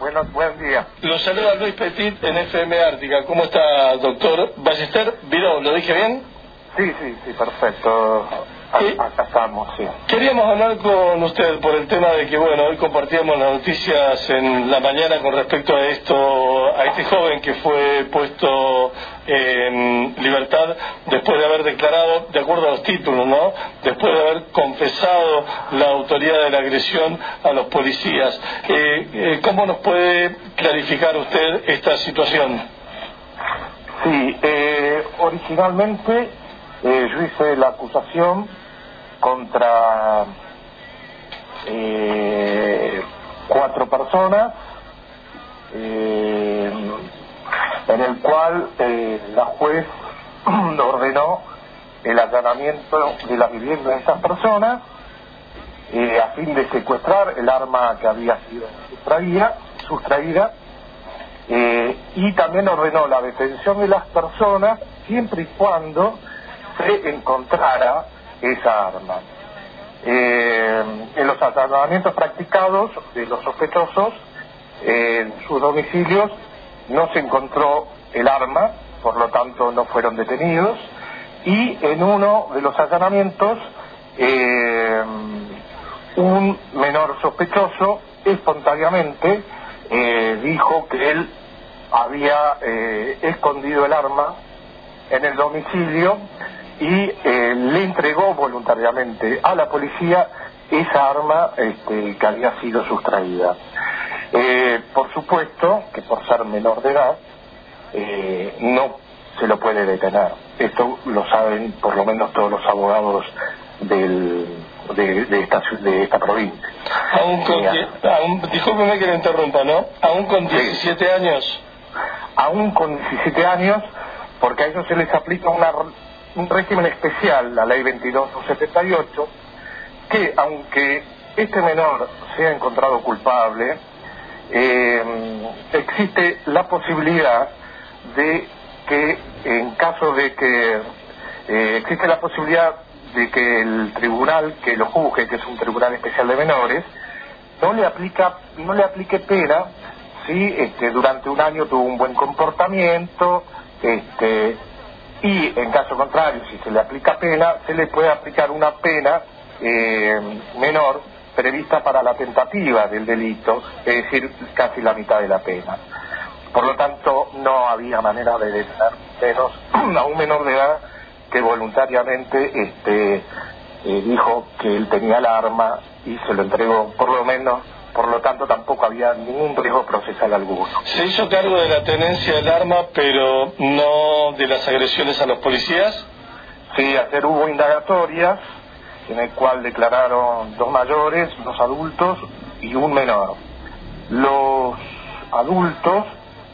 Buen día. Lo saluda Luis Petit en FM Ártica. ¿Cómo está, doctor Ballester? ¿Viró? ¿Lo dije bien? Sí, perfecto. Acá estamos, sí. Queríamos hablar con usted por el tema de que, bueno, hoy compartíamos las noticias en la mañana con respecto a este joven que fue puesto en libertad después de haber declarado, de acuerdo a los títulos, ¿no?, después de haber confesado la autoría de la agresión a los policías. ¿Cómo nos puede clarificar usted esta situación? Sí, originalmente yo hice la acusación contra 4 personas, en el cual la juez ordenó el allanamiento de la vivienda de estas personas a fin de secuestrar el arma que había sido sustraída, y también ordenó la detención de las personas siempre y cuando se encontrara esa arma. En los allanamientos practicados de los sospechosos en sus domicilios no se encontró el arma, por lo tanto no fueron detenidos, y en uno de los allanamientos un menor sospechoso espontáneamente dijo que él había escondido el arma en el domicilio y le entregó voluntariamente a la policía esa arma que había sido sustraída. Por supuesto que por ser menor de edad no se lo puede detener. Esto lo saben por lo menos todos los abogados de esta provincia. Discúlpeme que le interrumpa, ¿no? Aún con 17 años. Aún con 17 años, porque a ellos se les aplica un régimen especial, la ley 2278, que aunque este menor sea encontrado culpable, existe la posibilidad de que, en caso de que existe la posibilidad de que el tribunal que lo juzgue, que es un tribunal especial de menores, no le aplique pena si durante un año tuvo un buen comportamiento, y en caso contrario, si se le aplica pena, se le puede aplicar una pena menor prevista para la tentativa del delito, es decir, casi la mitad de la pena. Por lo tanto, no había manera de detener a un menor de edad que voluntariamente dijo que él tenía el arma y se lo entregó, por lo tanto tampoco había ningún riesgo procesal alguno. ¿Se hizo cargo de la tenencia del arma, pero no de las agresiones a los policías? Sí, ayer hubo indagatorias en el cual declararon 2 mayores, 2 adultos y un menor. Los adultos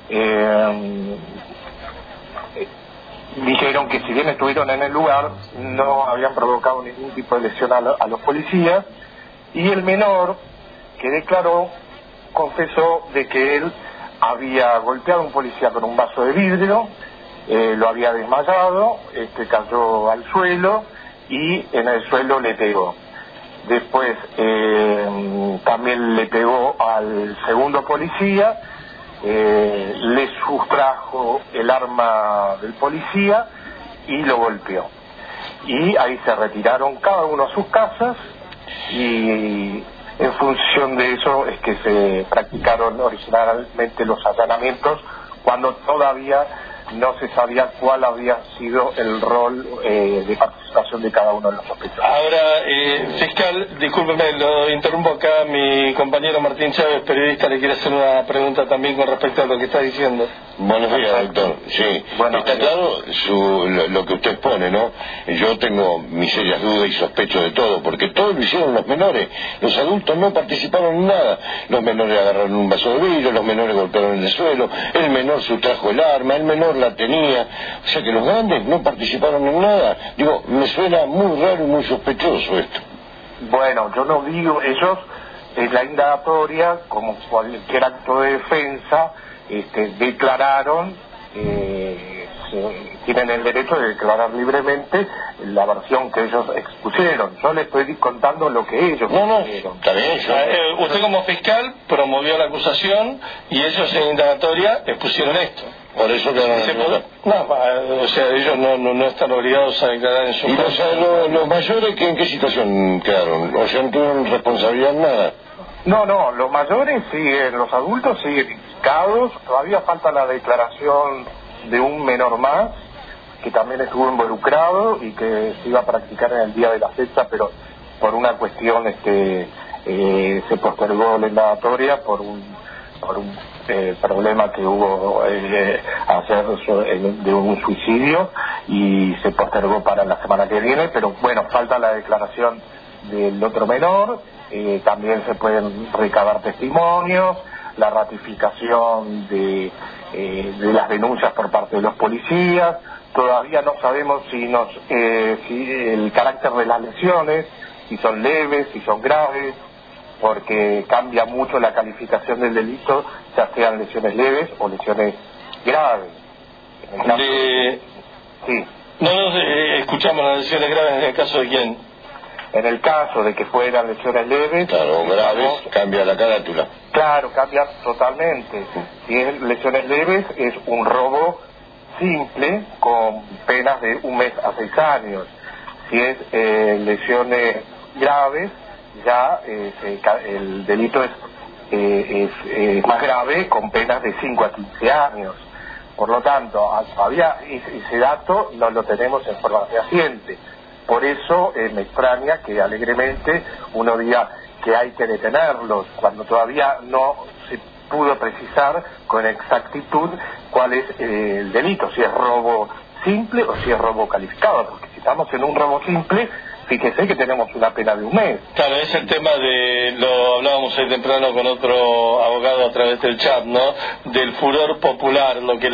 dijeron que si bien estuvieron en el lugar no habían provocado ningún tipo de lesión a los policías, y el menor, que declaró, confesó de que él había golpeado a un policía con un vaso de vidrio, lo había desmayado, cayó al suelo y en el suelo le pegó. Después también le pegó al segundo policía, le sustrajo el arma del policía y lo golpeó. Y ahí se retiraron cada uno a sus casas, y en función de eso es que se practicaron originalmente los allanamientos, cuando todavía no se sabía cuál había sido el rol de participación de cada uno de los sospechosos. Ahora, fiscal, discúlpeme, lo interrumpo acá, mi compañero Martín Chávez, periodista, le quiere hacer una pregunta también con respecto a lo que está diciendo. Buenos días, doctor. Sí, está claro lo que usted expone, ¿no? Yo tengo mis serias dudas y sospecho de todo, porque todo lo hicieron los menores. Los adultos no participaron en nada. Los menores agarraron un vaso de vidrio, los menores golpearon en el suelo, el menor sustrajo el arma, el menor la tenía. O sea que los grandes no participaron en nada. Digo, me suena muy raro y muy sospechoso esto. Bueno, yo no digo, ellos en la indagatoria, como cualquier acto de defensa, declararon tienen el derecho de declarar libremente la versión que ellos expusieron. Yo les estoy contando lo que ellos expusieron. Está bien, usted como fiscal promovió la acusación y ellos en indagatoria expusieron esto. Por eso quedaron o sea, ellos no están obligados a declarar en su caso. ¿Y los mayores en qué situación quedaron? O sea, no tuvieron responsabilidad en nada. No, los mayores siguen, los adultos siguen implicados. Todavía falta la declaración de un menor más que también estuvo involucrado y que se iba a practicar en el día de la fecha, pero por una cuestión se postergó la indagatoria por un problema que hubo de un suicidio, y se postergó para la semana que viene. Pero bueno, falta la declaración del otro menor. También se pueden recabar testimonios, la ratificación de las denuncias por parte de los policías. Todavía no sabemos si el carácter de las lesiones, si son leves, si son graves, porque cambia mucho la calificación del delito, ya sean lesiones leves o lesiones graves. Sí. No escuchamos las lesiones graves en el caso de quién. En el caso de que fueran lesiones leves... Claro, graves, cambia la carátula. Claro, cambia totalmente. Si es lesiones leves, es un robo simple con penas de 1 mes a 6 años. Si es lesiones graves, ya el delito es más grave, con penas de 5 a 15 años. Por lo tanto, todavía ese dato no lo tenemos en forma fehaciente. Por eso me extraña que alegremente uno diga que hay que detenerlos, cuando todavía no se pudo precisar con exactitud cuál es el delito, si es robo simple o si es robo calificado, porque si estamos en un robo simple, fíjese que tenemos una pena de 1 mes. Claro, es el tema lo hablábamos hoy temprano con otro abogado a través del chat, ¿no? Del furor popular, lo que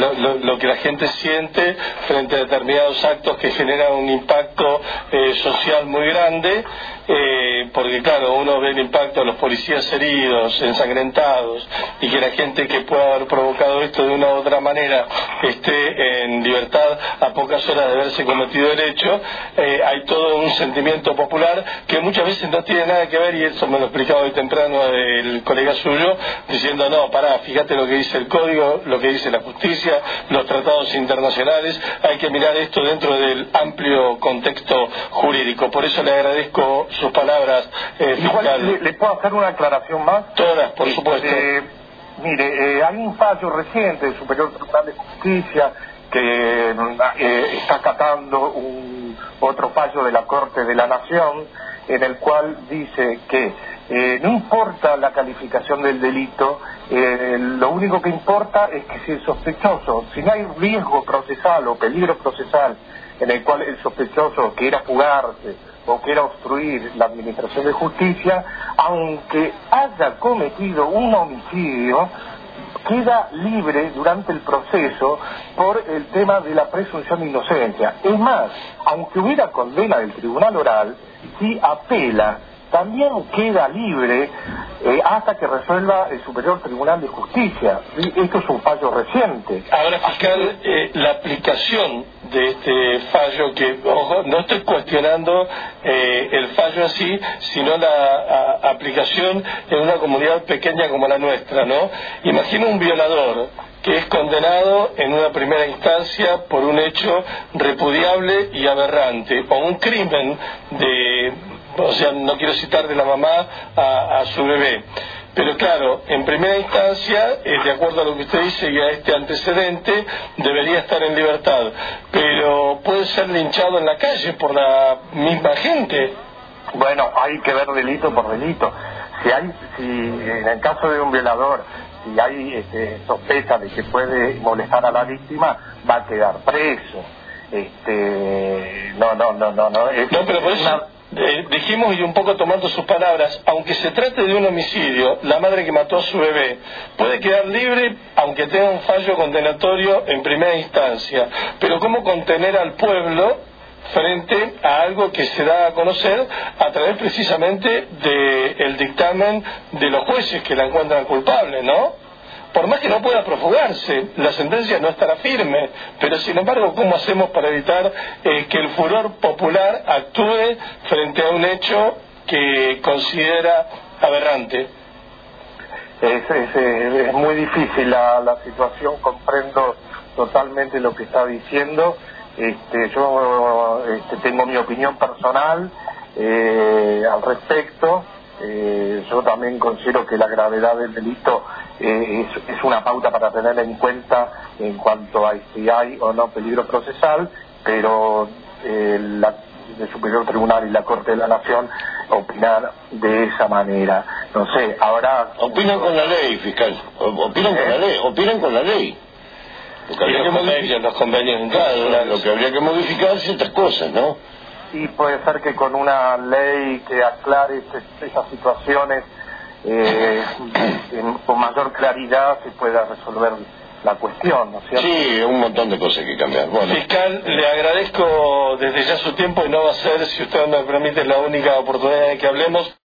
la gente siente frente a determinados actos que generan un impacto social muy grande, porque claro, uno ve el impacto de los policías heridos, ensangrentados, y que la gente que pueda haber provocado esto de una u otra manera esté en libertad a pocas horas de haberse cometido el hecho. Hay todo un sentimiento popular que muchas veces no tiene nada que ver, y eso me lo explicaba hoy temprano el colega suyo, diciendo no, pará, fíjate lo que dice el código, lo que dice la justicia, los tratados internacionales, hay que mirar esto dentro del amplio contexto jurídico. Por eso le agradezco sus palabras, fiscal. ¿Le puedo hacer una aclaración más? Todas, por supuesto. Mire, hay un fallo reciente del Superior Tribunal de Justicia que está acatando otro fallo de la Corte de la Nación, en el cual dice que no importa la calificación del delito, lo único que importa es que si el sospechoso, si no hay riesgo procesal o peligro procesal en el cual el sospechoso quiera fugarse o quiera obstruir la administración de justicia, aunque haya cometido un homicidio, queda libre durante el proceso por el tema de la presunción de inocencia. Es más, aunque hubiera condena del tribunal oral, si apela, también queda libre hasta que resuelva el Superior Tribunal de Justicia. Esto es un fallo reciente. Ahora, fiscal, la aplicación de este fallo, que, ojo, no estoy cuestionando el fallo en sí, sino la aplicación en una comunidad pequeña como la nuestra, ¿no? Imagina un violador que es condenado en una primera instancia por un hecho repudiable y aberrante, o un crimen o sea, no quiero citar de la mamá a su bebé. Pero claro, en primera instancia, de acuerdo a lo que usted dice y a este antecedente, debería estar en libertad. Pero puede ser linchado en la calle por la misma gente. Bueno, hay que ver delito por delito. Si en el caso de un violador, si hay sospecha de que puede molestar a la víctima, va a quedar preso. No, pero por eso dijimos, y un poco tomando sus palabras, aunque se trate de un homicidio, la madre que mató a su bebé puede quedar libre aunque tenga un fallo condenatorio en primera instancia. Pero ¿cómo contener al pueblo frente a algo que se da a conocer a través precisamente del dictamen de los jueces que la encuentran culpable, ¿no? por más que no pueda profugarse, la sentencia no estará firme, pero sin embargo, ¿cómo hacemos para evitar que el furor popular actúe frente a un hecho que considera aberrante? Es muy difícil la situación, comprendo totalmente lo que está diciendo. Yo tengo mi opinión personal al respecto. Yo también considero que la gravedad del delito es una pauta para tener en cuenta en cuanto a si hay o no peligro procesal, pero el Superior Tribunal y la Corte de la Nación opinar de esa manera. No sé, ahora... Opinan con la ley, fiscal. Opinan con la ley. Opinan con la ley. Lo que habría que modificar los convenios. Claro, lo que habría que modificar ciertas cosas, ¿no? Y puede ser que con una ley que aclare esas situaciones con mayor claridad se pueda resolver la cuestión, ¿no es cierto? Sí, un montón de cosas que cambiar. Bueno. Fiscal, le agradezco desde ya su tiempo y no va a ser, si usted me permite, la única oportunidad de que hablemos.